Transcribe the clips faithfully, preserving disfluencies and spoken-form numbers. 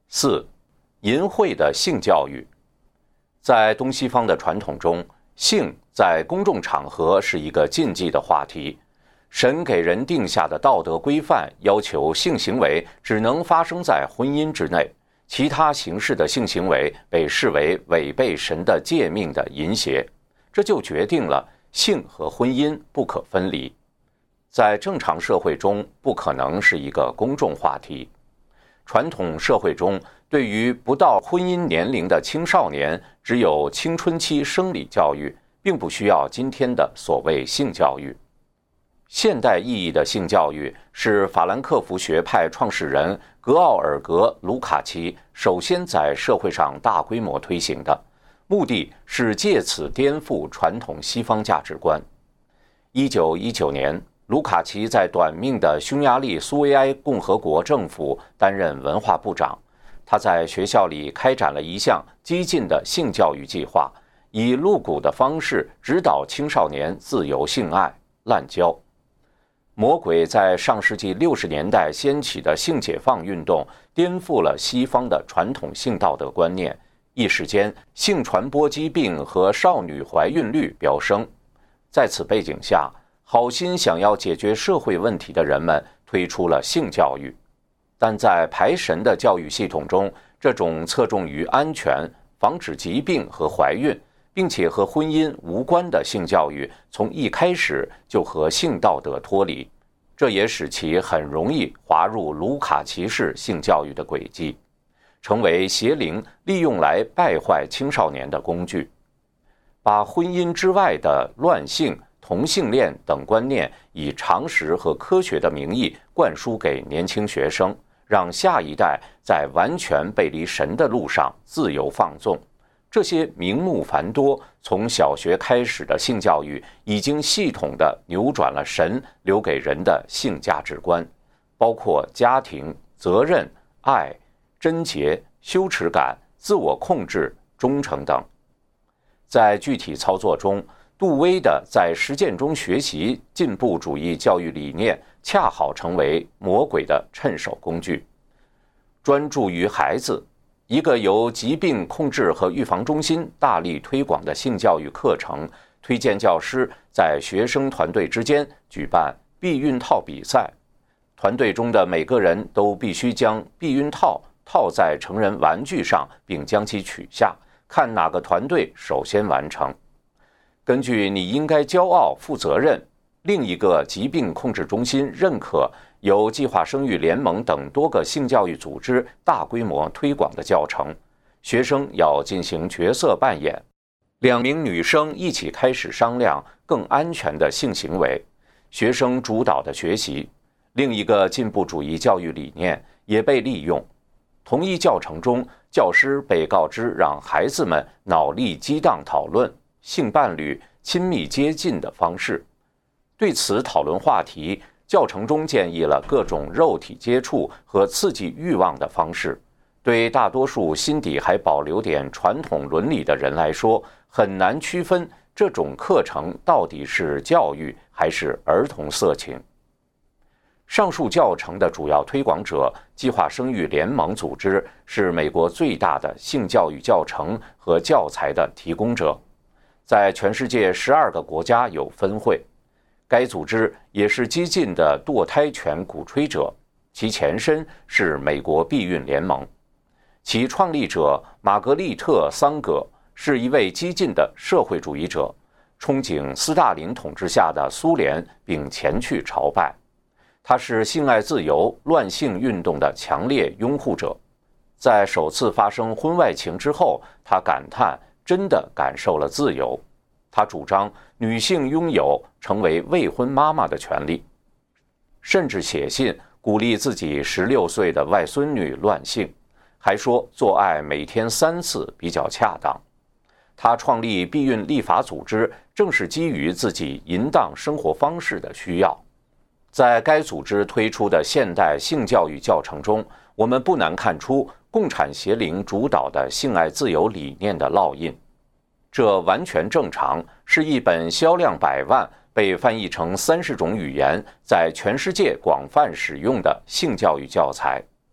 四、淫秽的性教育。在东西方的传统中，性在公众场合是一个禁忌的话题。神给人定下的道德规范要求性行为只能发生在婚姻之内，其他形式的性行为被视为违背神的诫命的淫邪，这就决定了性和婚姻不可分离，在正常社会中不可能是一个公众话题。传统社会中，对于不到婚姻年龄的青少年，只有青春期生理教育，并不需要今天的所谓性教育。现代意义的性教育是法兰克福学派创始人格奥尔格·卢卡奇首先在社会上大规模推行的，目的是借此颠覆传统西方价值观。一九一九年，卢卡奇在短命的匈牙利苏维埃共和国政府担任文化部长，他在学校里开展了一项激进的性教育计划，以露骨的方式指导青少年自由性爱、滥交。魔鬼在上世纪六十年代掀起的性解放运动，颠覆了西方的传统性道德观念，一时间性传播疾病和少女怀孕率飙升。在此背景下，好心想要解决社会问题的人们推出了性教育，但在排神的教育系统中，这种侧重于安全、防止疾病和怀孕，并且和婚姻无关的性教育，从一开始就和性道德脱离，这也使其很容易滑入卢卡奇式性教育的轨迹，成为邪灵利用来败坏青少年的工具，把婚姻之外的乱性、同性恋等观念以常识和科学的名义灌输给年轻学生，让下一代在完全背离神的路上自由放纵。这些名目繁多，从小学开始的性教育已经系统地扭转了神留给人的性价值观，包括家庭、责任、爱、贞洁、羞耻感、自我控制、忠诚等。在具体操作中，杜威的在实践中学习进步主义教育理念，恰好成为魔鬼的趁手工具。专注于孩子，一个由疾病控制和预防中心大力推广的性教育课程，推荐教师在学生团队之间举办避孕套比赛，团队中的每个人都必须将避孕套套在成人玩具上，并将其取下，看哪个团队首先完成。根据你应该骄傲、负责任，另一个疾病控制中心认可由计划生育联盟等多个性教育组织大规模推广的教程，学生要进行角色扮演，两名女生一起开始商量更安全的性行为，学生主导的学习。另一个进步主义教育理念也被利用，同一教程中，教师被告知让孩子们脑力激荡讨论性伴侣亲密接近的方式。对此讨论话题，教程中建议了各种肉体接触和刺激欲望的方式。对大多数心底还保留点传统伦理的人来说，很难区分这种课程到底是教育还是儿童色情。上述教程的主要推广者计划生育联盟组织是美国最大的性教育教程和教材的提供者，在全世界十二个国家有分会。该组织也是激进的堕胎权鼓吹者，其前身是美国避孕联盟。其创立者玛格丽特·桑格是一位激进的社会主义者，憧憬斯大林统治下的苏联，并前去朝拜。他是性爱自由、乱性运动的强烈拥护者。在首次发生婚外情之后，他感叹真的感受了自由。他主张女性拥有成为未婚妈妈的权利，甚至写信鼓励自己十六岁的外孙女乱性，还说做爱每天三次比较恰当。他创立避孕立法组织，正是基于自己淫荡生活方式的需要。在该组织推出的现代性教育教程中，我们不难看出共产邪灵主导的性爱自由理念的烙印。这完全正常，是一本销量百万、被翻译成三十种语言，在全世界广泛使用的性教育教材。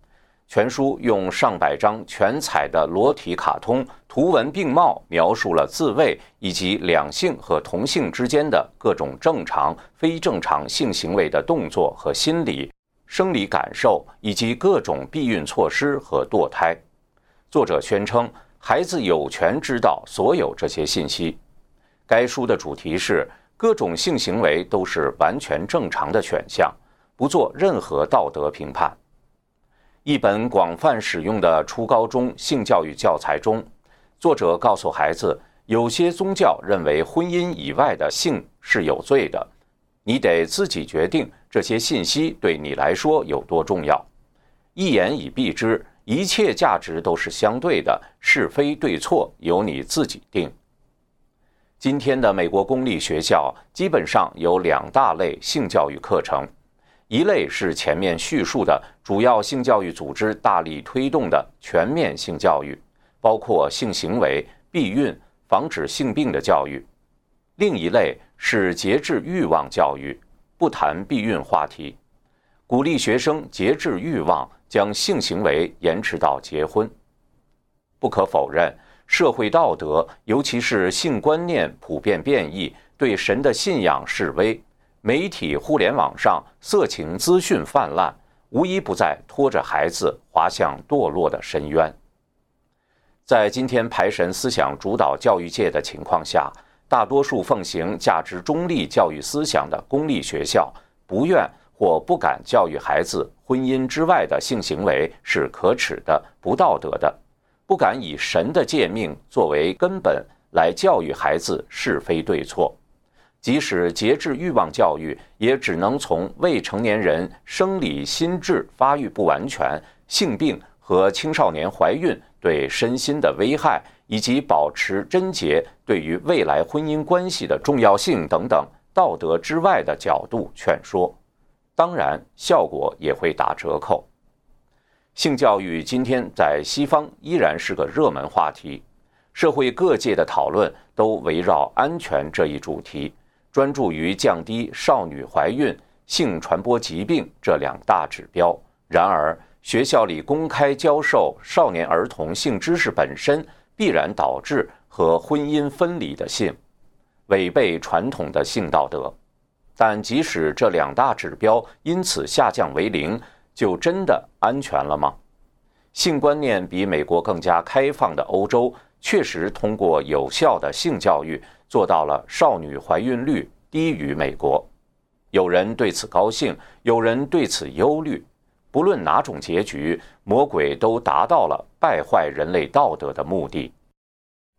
全书用上百张全彩的裸体卡通，图文并茂，描述了自慰以及两性和同性之间的各种正常、非正常性行为的动作和心理、生理感受，以及各种避孕措施和堕胎。作者宣称，孩子有权知道所有这些信息。该书的主题是各种性行为都是完全正常的选项，不做任何道德评判。一本广泛使用的初高中性教育教材中，作者告诉孩子，有些宗教认为婚姻以外的性是有罪的，你得自己决定这些信息对你来说有多重要。一言以蔽之，一切价值都是相对的，是非对错由你自己定。今天的美国公立学校基本上有两大类性教育课程，一类是前面叙述的主要性教育组织大力推动的全面性教育，包括性行为、避孕、防止性病的教育；另一类是节制欲望教育，不谈避孕话题，鼓励学生节制欲望，将性行为延迟到结婚。不可否认，社会道德，尤其是性观念普遍变异，对神的信仰式微，媒体、互联网上色情资讯泛滥，无一不在拖着孩子滑向堕落的深渊。在今天排神思想主导教育界的情况下，大多数奉行价值中立教育思想的公立学校不愿或不敢教育孩子婚姻之外的性行为是可耻的、不道德的，不敢以神的诫命作为根本来教育孩子是非对错。即使节制欲望教育，也只能从未成年人生理心智发育不完全、性病和青少年怀孕对身心的危害，以及保持贞洁对于未来婚姻关系的重要性等等道德之外的角度劝说，当然效果也会打折扣。性教育今天在西方依然是个热门话题，社会各界的讨论都围绕安全这一主题，专注于降低少女怀孕、性传播疾病这两大指标。然而，学校里公开教授少年儿童性知识本身必然导致和婚姻分离的性，违背传统的性道德。但即使这两大指标因此下降为零，就真的安全了吗？性观念比美国更加开放的欧洲，确实通过有效的性教育做到了少女怀孕率低于美国。有人对此高兴，有人对此忧虑。不论哪种结局，魔鬼都达到了败坏人类道德的目的。